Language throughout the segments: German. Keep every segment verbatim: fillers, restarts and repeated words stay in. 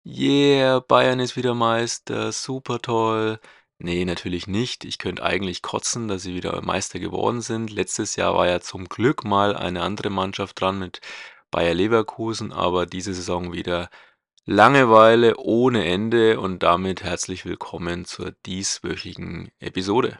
Yeah, Bayern ist wieder Meister, super toll. Ne, natürlich nicht. Ich könnte eigentlich kotzen, dass sie wieder Meister geworden sind. Letztes Jahr war ja zum Glück mal eine andere Mannschaft dran mit Bayer Leverkusen, aber diese Saison wieder Langeweile ohne Ende und damit herzlich willkommen zur dieswöchigen Episode.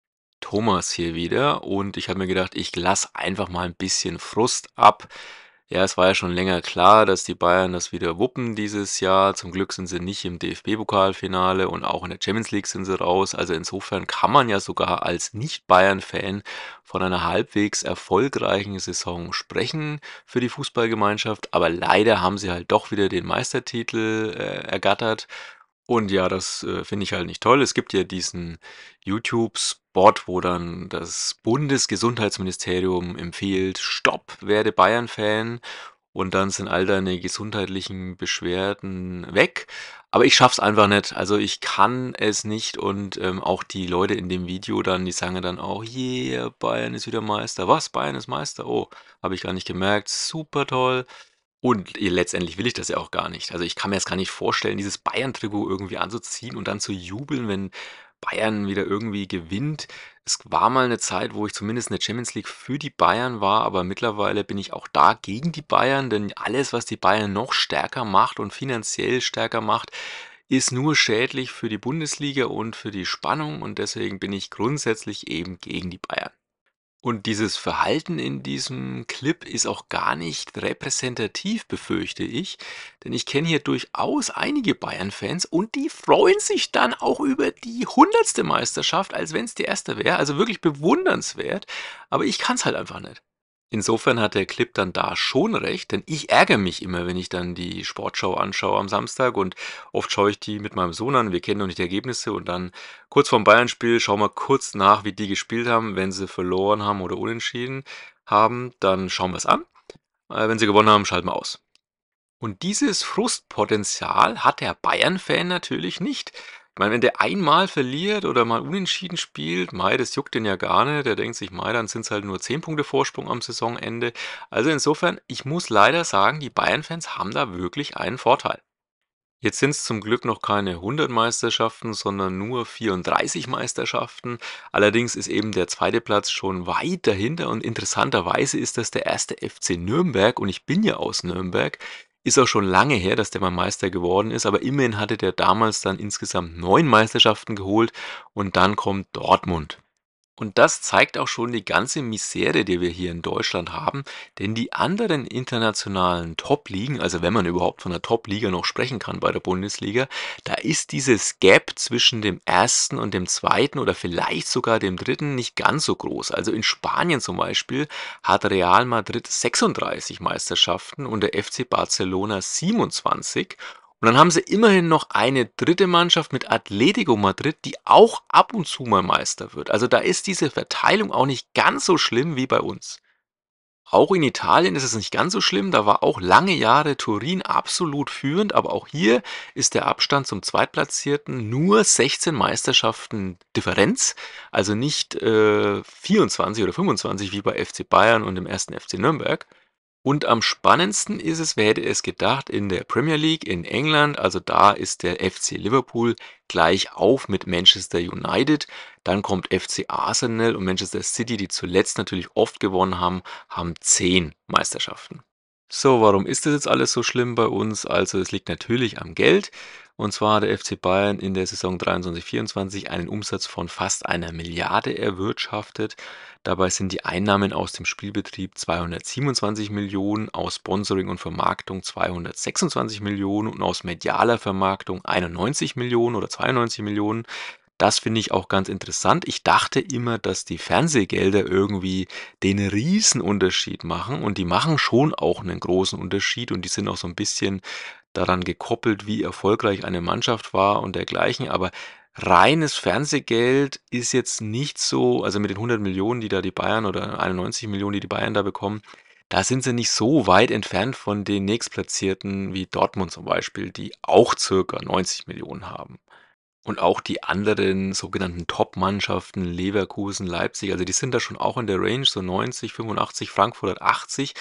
Thomas hier wieder und ich habe mir gedacht, ich lasse einfach mal ein bisschen Frust ab. Ja, es war ja schon länger klar, dass die Bayern das wieder wuppen dieses Jahr. Zum Glück sind sie nicht im D F B-Pokalfinale und auch in der Champions League sind sie raus. Also insofern kann man ja sogar als Nicht-Bayern-Fan von einer halbwegs erfolgreichen Saison sprechen für die Fußballgemeinschaft. Aber leider haben sie halt doch wieder den Meistertitel äh, ergattert. Und ja, das äh, finde ich halt nicht toll. Es gibt ja diesen YouTube-Spot, wo dann das Bundesgesundheitsministerium empfiehlt: „Stopp, werde Bayern-Fan“, und dann sind all deine gesundheitlichen Beschwerden weg. Aber ich schaffe es einfach nicht. Also, ich kann es nicht und, ähm, auch die Leute in dem Video dann, die sagen ja dann auch: „Yeah, Bayern ist wieder Meister.“ „Was? Bayern ist Meister? Oh, habe ich gar nicht gemerkt. Super toll.“ Und eh letztendlich will ich das ja auch gar nicht. Also, ich kann mir jetzt gar nicht vorstellen, dieses Bayern-Trikot irgendwie anzuziehen und dann zu jubeln, wenn Bayern wieder irgendwie gewinnt. Es war mal eine Zeit, wo ich zumindest in der Champions League für die Bayern war, aber mittlerweile bin ich auch da gegen die Bayern, denn alles, was die Bayern noch stärker macht und finanziell stärker macht, ist nur schädlich für die Bundesliga und für die Spannung und deswegen bin ich grundsätzlich eben gegen die Bayern. Und dieses Verhalten in diesem Clip ist auch gar nicht repräsentativ, befürchte ich, denn ich kenne hier durchaus einige Bayern-Fans und die freuen sich dann auch über die hundertste Meisterschaft, als wenn es die erste wäre, also wirklich bewundernswert, aber ich kann es halt einfach nicht. Insofern hat der Clip dann da schon recht, denn ich ärgere mich immer, wenn ich dann die Sportschau anschaue am Samstag und oft schaue ich die mit meinem Sohn an. Wir kennen noch nicht die Ergebnisse und dann kurz vorm Bayern-Spiel schauen wir kurz nach, wie die gespielt haben. Wenn sie verloren haben oder unentschieden haben, dann schauen wir es an. Äh, wenn sie gewonnen haben, schalten wir aus. Und dieses Frustpotenzial hat der Bayern-Fan natürlich nicht. Ich meine, wenn der einmal verliert oder mal unentschieden spielt, mei, das juckt den ja gar nicht. Der denkt sich, mei, dann sind es halt nur zehn Punkte Vorsprung am Saisonende. Also insofern, ich muss leider sagen, die Bayern-Fans haben da wirklich einen Vorteil. Jetzt sind es zum Glück noch keine hundert Meisterschaften, sondern nur vierunddreißig Meisterschaften. Allerdings ist eben der zweite Platz schon weit dahinter und interessanterweise ist das der erste F C Nürnberg und ich bin ja aus Nürnberg. Ist auch schon lange her, dass der mal Meister geworden ist, aber immerhin hatte der damals dann insgesamt neun Meisterschaften geholt und dann kommt Dortmund. Und das zeigt auch schon die ganze Misere, die wir hier in Deutschland haben, denn die anderen internationalen Top-Ligen, also wenn man überhaupt von 'ner Top-Liga noch sprechen kann bei der Bundesliga, da ist dieses Gap zwischen dem ersten und dem zweiten oder vielleicht sogar dem dritten nicht ganz so groß. Also in Spanien zum Beispiel hat Real Madrid sechsunddreißig Meisterschaften und der F C Barcelona siebenundzwanzig. Und dann haben sie immerhin noch eine dritte Mannschaft mit Atletico Madrid, die auch ab und zu mal Meister wird. Also da ist diese Verteilung auch nicht ganz so schlimm wie bei uns. Auch in Italien ist es nicht ganz so schlimm, da war auch lange Jahre Turin absolut führend, aber auch hier ist der Abstand zum Zweitplatzierten nur sechzehn Meisterschaften Differenz, also nicht äh, vierundzwanzig oder fünfundzwanzig wie bei F C Bayern und dem ersten F C Nürnberg. Und am spannendsten ist es, wer hätte es gedacht, in der Premier League in England, also da ist der F C Liverpool gleich auf mit Manchester United. Dann kommt F C Arsenal und Manchester City, die zuletzt natürlich oft gewonnen haben, haben zehn Meisterschaften. So, warum ist das jetzt alles so schlimm bei uns? Also, es liegt natürlich am Geld. Und zwar hat der F C Bayern in der Saison dreiundzwanzig vierundzwanzig einen Umsatz von fast einer Milliarde erwirtschaftet. Dabei sind die Einnahmen aus dem Spielbetrieb zweihundertsiebenundzwanzig Millionen, aus Sponsoring und Vermarktung zweihundertsechsundzwanzig Millionen und aus medialer Vermarktung einundneunzig Millionen oder zweiundneunzig Millionen. Das finde ich auch ganz interessant. Ich dachte immer, dass die Fernsehgelder irgendwie den Riesenunterschied machen und die machen schon auch einen großen Unterschied und die sind auch so ein bisschen daran gekoppelt, wie erfolgreich eine Mannschaft war und dergleichen. Aber reines Fernsehgeld ist jetzt nicht so, also mit den hundert Millionen, die da die Bayern oder einundneunzig Millionen, die die Bayern da bekommen, da sind sie nicht so weit entfernt von den Nächstplatzierten wie Dortmund zum Beispiel, die auch circa neunzig Millionen haben. Und auch die anderen sogenannten Top-Mannschaften, Leverkusen, Leipzig, also die sind da schon auch in der Range, so neunzig, fünfundachtzig, Frankfurt hat achtzig.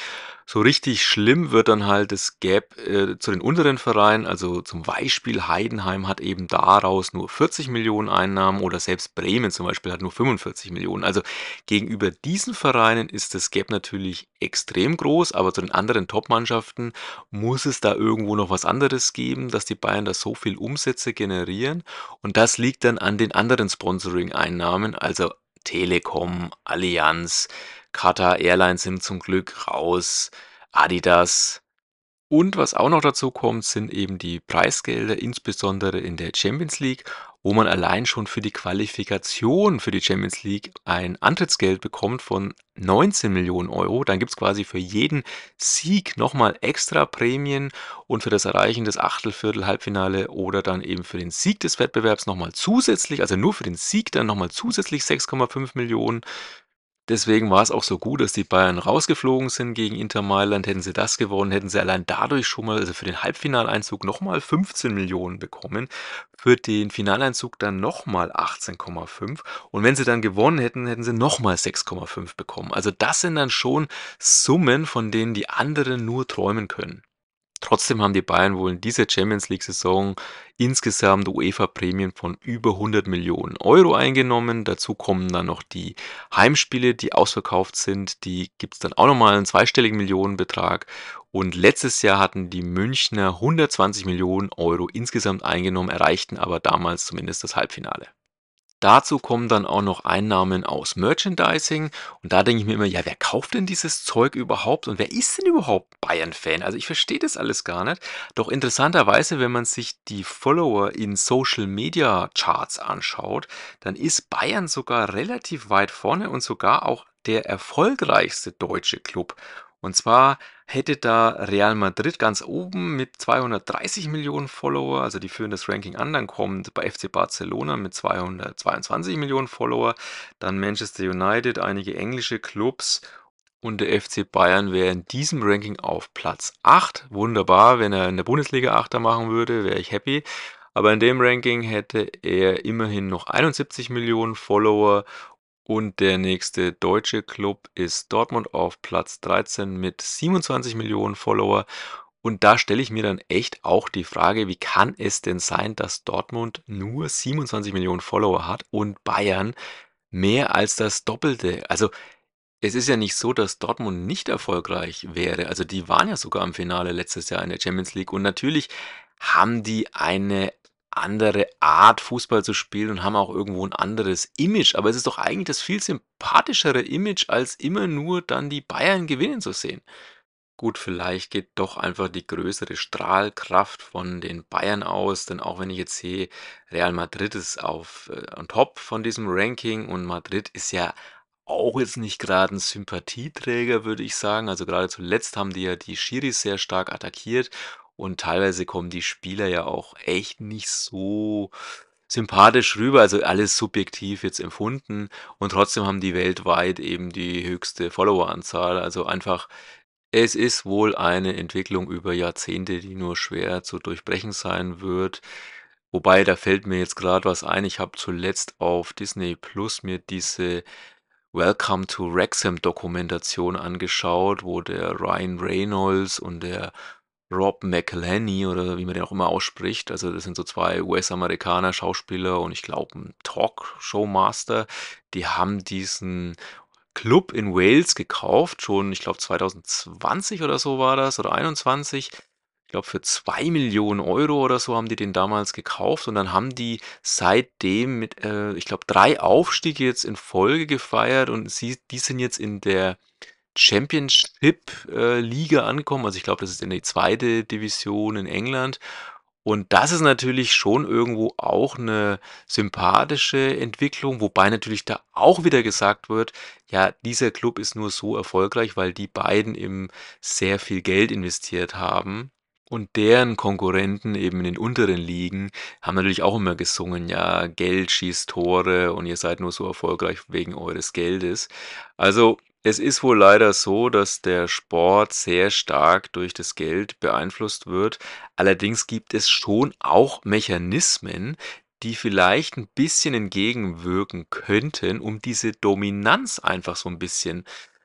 So richtig schlimm wird dann halt das Gap, äh, zu den unteren Vereinen. Also, zum Beispiel Heidenheim hat eben daraus nur vierzig Millionen Einnahmen oder selbst Bremen zum Beispiel hat nur fünfundvierzig Millionen. Also, gegenüber diesen Vereinen ist das Gap natürlich extrem groß, aber zu den anderen Top-Mannschaften muss es da irgendwo noch was anderes geben, dass die Bayern da so viel Umsätze generieren. Und das liegt dann an den anderen Sponsoring-Einnahmen, also Telekom, Allianz, Qatar Airlines sind zum Glück raus, Adidas. Und was auch noch dazu kommt, sind eben die Preisgelder, insbesondere in der Champions League, wo man allein schon für die Qualifikation für die Champions League ein Antrittsgeld bekommt von neunzehn Millionen Euro. Dann gibt es quasi für jeden Sieg nochmal extra Prämien und für das Erreichen des Achtel-, Viertel-, Halbfinale oder dann eben für den Sieg des Wettbewerbs nochmal zusätzlich, also nur für den Sieg dann nochmal zusätzlich sechs Komma fünf Millionen. Deswegen war es auch so gut, dass die Bayern rausgeflogen sind gegen Inter Mailand. Hätten sie das gewonnen, hätten sie allein dadurch schon mal, also für den Halbfinaleinzug nochmal fünfzehn Millionen bekommen, für den Finaleinzug dann nochmal achtzehn Komma fünf und wenn sie dann gewonnen hätten, hätten sie nochmal sechs Komma fünf bekommen. Also das sind dann schon Summen, von denen die anderen nur träumen können. Trotzdem haben die Bayern wohl in dieser Champions-League-Saison insgesamt UEFA-Prämien von über hundert Millionen Euro eingenommen. Dazu kommen dann noch die Heimspiele, die ausverkauft sind. Die gibt es dann auch nochmal einen zweistelligen Millionenbetrag. Und letztes Jahr hatten die Münchner hundertzwanzig Millionen Euro insgesamt eingenommen, erreichten aber damals zumindest das Halbfinale. Dazu kommen dann auch noch Einnahmen aus Merchandising und da denke ich mir immer: „Ja, wer kauft denn dieses Zeug überhaupt und wer ist denn überhaupt Bayern-Fan?“ Also, ich verstehe das alles gar nicht. Doch interessanterweise, wenn man sich die Follower in Social-Media-Charts anschaut, dann ist Bayern sogar relativ weit vorne und sogar auch der erfolgreichste deutsche Club. Und zwar hätte da Real Madrid ganz oben mit zweihundertdreißig Millionen Follower, also die führen das Ranking an. Dann kommt bei F C Barcelona mit zweihundertzweiundzwanzig Millionen Follower, dann Manchester United, einige englische Clubs und der F C Bayern wäre in diesem Ranking auf Platz acht. Wunderbar, wenn er in der Bundesliga Achter machen würde, wäre ich happy. Aber in dem Ranking hätte er immerhin noch einundsiebzig Millionen Follower und der nächste deutsche Club ist Dortmund auf Platz dreizehn mit siebenundzwanzig Millionen Follower. Und da stelle ich mir dann echt auch die Frage, wie kann es denn sein, dass Dortmund nur siebenundzwanzig Millionen Follower hat und Bayern mehr als das Doppelte? Also es ist ja nicht so, dass Dortmund nicht erfolgreich wäre. Also die waren ja sogar im Finale letztes Jahr in der Champions League und natürlich haben die eine andere Art, Fußball zu spielen und haben auch irgendwo ein anderes Image. Aber es ist doch eigentlich das viel sympathischere Image, als immer nur dann die Bayern gewinnen zu sehen. Gut, vielleicht geht doch einfach die größere Strahlkraft von den Bayern aus, denn auch wenn ich jetzt sehe, Real Madrid ist auf äh, on top von diesem Ranking und Madrid ist ja auch jetzt nicht gerade ein Sympathieträger, würde ich sagen. Also, gerade zuletzt haben die ja die Schiris sehr stark attackiert und teilweise kommen die Spieler ja auch echt nicht so sympathisch rüber, also alles subjektiv jetzt empfunden und trotzdem haben die weltweit eben die höchste Followeranzahl. Also, einfach es ist wohl eine Entwicklung über Jahrzehnte, die nur schwer zu durchbrechen sein wird. Wobei, da fällt mir jetzt gerade was ein. Ich habe zuletzt auf Disney Plus mir diese Welcome to Wrexham Dokumentation angeschaut, wo der Ryan Reynolds und der Rob McElhenney oder wie man den auch immer ausspricht, also das sind so zwei U S-Amerikaner, Schauspieler und ich glaube 'n Talkshow-Master, die haben diesen Club in Wales gekauft, schon, ich glaube zwanzig zwanzig oder so war das oder einundzwanzig. Ich glaube für zwei Millionen Euro oder so haben die den damals gekauft und dann haben die seitdem mit, äh, ich glaube, drei Aufstiege jetzt in Folge gefeiert und sie die sind jetzt in der Championship, äh, Liga angekommen. Also, ich glaube, das ist in die zweite Division in England. Und das ist natürlich schon irgendwo auch eine sympathische Entwicklung, wobei natürlich da auch wieder gesagt wird: „Ja, dieser Club ist nur so erfolgreich, weil die beiden eben sehr viel Geld investiert haben.“ Und deren Konkurrenten eben in den unteren Ligen haben natürlich auch immer gesungen: „Ja, Geld schießt Tore und ihr seid nur so erfolgreich wegen eures Geldes.“ Also, es ist wohl leider so, dass der Sport sehr stark durch das Geld beeinflusst wird. Allerdings gibt es schon auch Mechanismen, die vielleicht ein bisschen entgegenwirken könnten, um diese Dominanz einfach so ein bisschen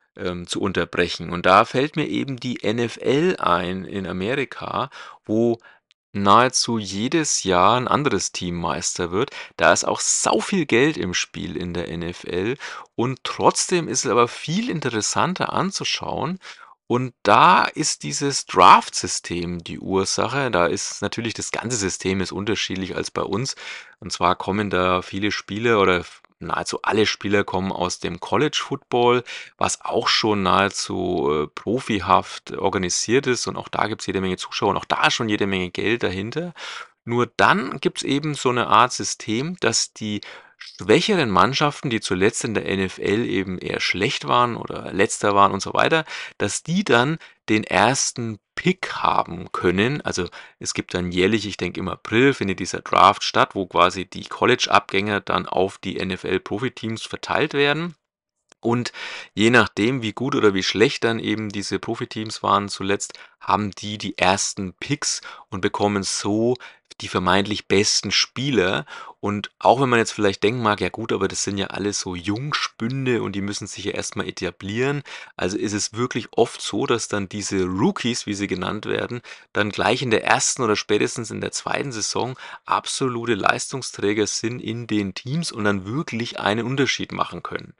ähm, zu unterbrechen. Und da fällt mir eben die N F L ein in Amerika, wo nahezu jedes Jahr 'n anderes Team Meister wird. Da ist auch sau viel Geld im Spiel in der N F L und trotzdem ist es aber viel interessanter anzuschauen. Und da ist dieses Draft-System die Ursache. Da ist natürlich das ganze System ist unterschiedlich als bei uns. Und zwar kommen da viele Spieler oder f nahezu alle Spieler kommen aus dem College Football, was auch schon nahezu, äh, profihaft organisiert ist und auch da gibt's jede Menge Zuschauer und auch da ist schon jede Menge Geld dahinter. Nur dann gibt's eben so 'ne Art System, dass die schwächeren Mannschaften, die zuletzt in der N F L eben eher schlecht waren oder Letzter waren und so weiter, dass die dann den ersten Pick haben können. Also, es gibt dann jährlich ich denke im April findet dieser Draft statt, wo quasi die College-Abgänger dann auf die N F L-Profiteams verteilt werden. Und je nachdem, wie gut oder wie schlecht dann eben diese Profiteams waren zuletzt, haben die die ersten Picks und bekommen so die vermeintlich besten Spieler. Und auch wenn man jetzt vielleicht denken mag: „Ja gut, aber das sind ja alles so Jungspunde und die müssen sich ja erst mal etablieren.“ Also, ist es wirklich oft so, dass dann diese Rookies, wie sie genannt werden, dann gleich in der ersten oder spätestens in der zweiten Saison absolute Leistungsträger sind in den Teams und dann wirklich einen Unterschied machen können.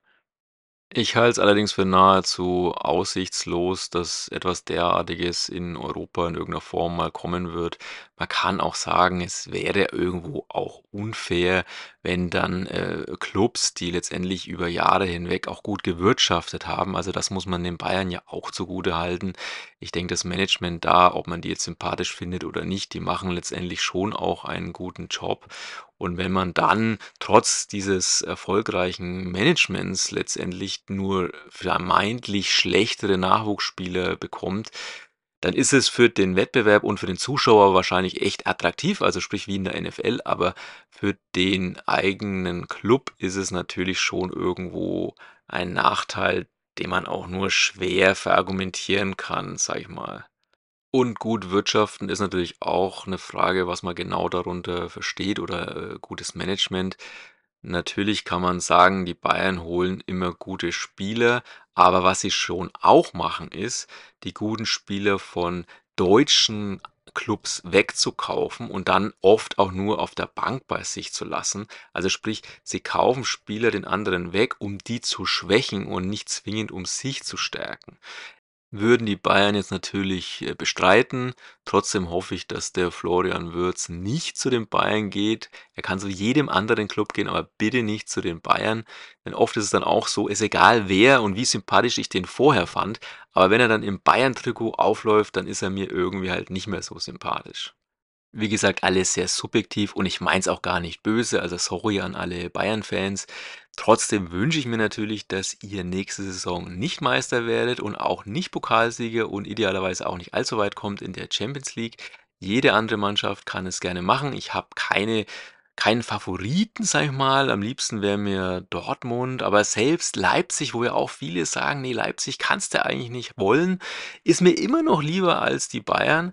Ich halte es allerdings für nahezu aussichtslos, dass etwas Derartiges in Europa in irgend 'ner Form mal kommen wird. Man kann auch sagen, es wäre irgendwo auch unfair, wenn dann, äh, Klubs, die letztendlich über Jahre hinweg auch gut gewirtschaftet haben also, das muss man den Bayern ja auch zugutehalten. Ich denke, das Management da, ob man die jetzt sympathisch findet oder nicht, die machen letztendlich schon auch einen guten Job. Und wenn man dann trotz dieses erfolgreichen Managements letztendlich nur vermeintlich schlechtere Nachwuchsspieler bekommt, dann ist es für den Wettbewerb und für den Zuschauer wahrscheinlich echt attraktiv, also, sprich wie in der N F L, aber für den eigenen Klub ist es natürlich schon irgendwo ein Nachteil, den man auch nur schwer verargumentieren kann, sage ich mal. Und gut wirtschaften ist natürlich auch 'ne Frage, was man genau darunter versteht oder, äh, gutes Management. Natürlich kann man sagen, die Bayern holen immer gute Spieler, aber was sie schon auch machen, ist, die guten Spieler von deutschen Klubs wegzukaufen und dann oft auch nur auf der Bank bei sich zu lassen. Also, sprich, sie kaufen Spieler den anderen weg, um die zu schwächen und nicht zwingend, um sich zu stärken. Würden die Bayern jetzt natürlich, äh, bestreiten. Trotzdem hoffe ich, dass der Florian Wirtz nicht zu den Bayern geht. Er kann zu jedem anderen Klub gehen, aber bitte nicht zu den Bayern. Denn oft ist es dann auch so, ist egal wer und wie sympathisch ich den vorher fand, aber wenn er dann im Bayern-Trikot aufläuft, dann ist er mir irgendwie halt nicht mehr so sympathisch. Wie gesagt, alles sehr subjektiv und ich meine es auch gar nicht böse, also, sorry an alle Bayern-Fans. Trotzdem wünsche ich mir natürlich, dass ihr nächste Saison nicht Meister werdet und auch nicht Pokalsieger und idealerweise auch nicht allzu weit kommt in der Champions League. Jede andere Mannschaft kann es gerne machen. Ich habe keine keinen Favoriten, sage ich mal. Am liebsten wäre mir Dortmund, aber selbst Leipzig, wo ja auch viele sagen: „Ne, Leipzig kannst du eigentlich nicht wollen“, ist mir immer noch lieber als die Bayern.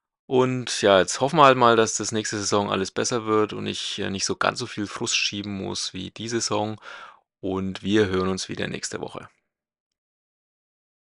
Und ja, jetzt hoffen wir halt mal, dass das nächste Saison alles besser wird und ich, äh, nicht so ganz so viel Frust schieben muss wie die Saison und wir hören uns wieder nächste Woche.